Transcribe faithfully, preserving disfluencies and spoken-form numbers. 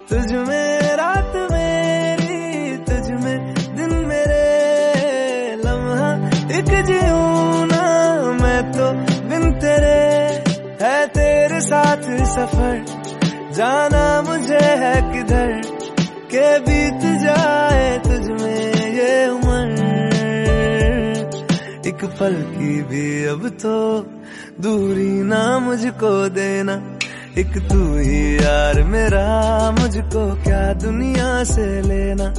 तुझ में रात मेरी, तुझ में दिन मेरे, लम्हा एक जीऊं ना मैं तो बिन तेरे। है तेरे साथ सफर, जाना मुझे है किधर, के बीत जाए तुझ में ये उम्र। एक पल की भी अब तो दूरी ना मुझको देना, एक तू ही यार मेरा, मुझको क्या दुनिया से लेना।